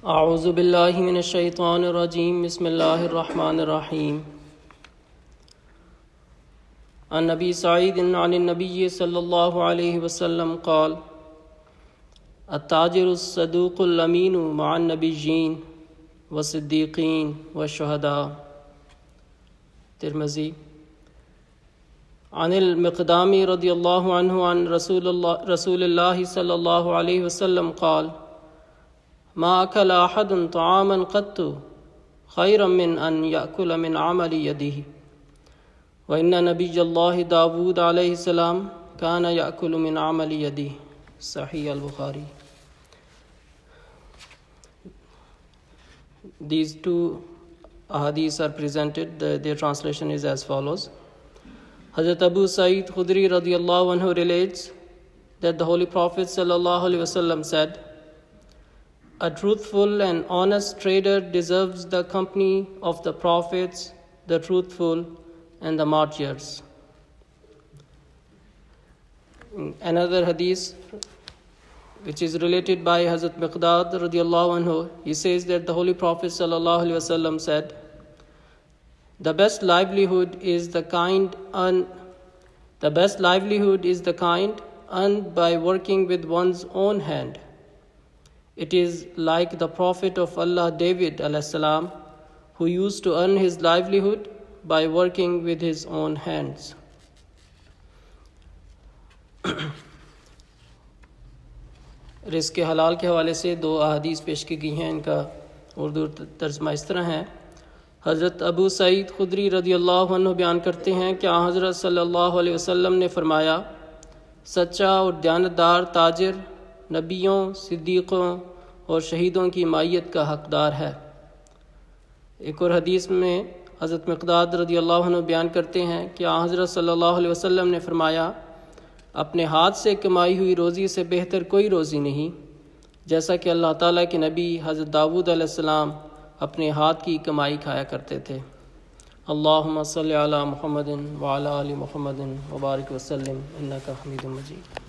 اعوذ باللہ من الشیطان الرجیم بسم اللہ الرحمن الرحیم عن نبی سعید عن النبی صلی اللہ علیہ وسلم قال التاجر الصدوق الامین مع النبیین والصدیقین والشہداء۔ ترمذی۔ عن المقدام رضی اللہ عنہ عن رسول اللہ صلی اللہ علیہ وسلم قال ما أكل أحد طعاما قط خيرا من أن يأكل من عمل يده وإن نبي الله داود عليه السلام كان يأكل من عمل يده۔ صحیح البخاری۔ These two ahadith are presented. Their translation is as follows. Hazrat Abu Sa'id Khudri radiyallahu anhu relates that the Holy Prophet sallallahu alaihi wasallam said, "A truthful and honest trader deserves the company of the prophets, the truthful, and the martyrs." Another hadith, which is related by Hazrat Miqdad radiallahu anhu, he says that the Holy Prophet sallallahu alaihi wasallam said, "The best livelihood is the kind earned by working with one's own hand. It is like the Prophet of Allah David alayhi salam, who used to earn his livelihood by working with his own hands." رزق حلال کے حوالے سے دو احادیث پیش کی گئی ہیں، ان کا اردو ترجمہ اس طرح ہے۔ حضرت ابو سعید خدری رضی اللہ عنہ بیان کرتے ہیں کہ آن حضرت صلی اللہ علیہ وسلم نے فرمایا، سچا اور دیانتدار تاجر نبیوں، صدیقوں اور شہیدوں کی مائیت کا حقدار ہے۔ ایک اور حدیث میں حضرت مقداد رضی اللہ عنہ بیان کرتے ہیں کہ آن حضرت صلی اللہ علیہ وسلم نے فرمایا، اپنے ہاتھ سے کمائی ہوئی روزی سے بہتر کوئی روزی نہیں، جیسا کہ اللہ تعالیٰ کے نبی حضرت داؤد علیہ السلام اپنے ہاتھ کی کمائی کھایا کرتے تھے۔ اللہم صلی علی محمد وعلی آل محمد وبارک وسلم انک حمید مجید۔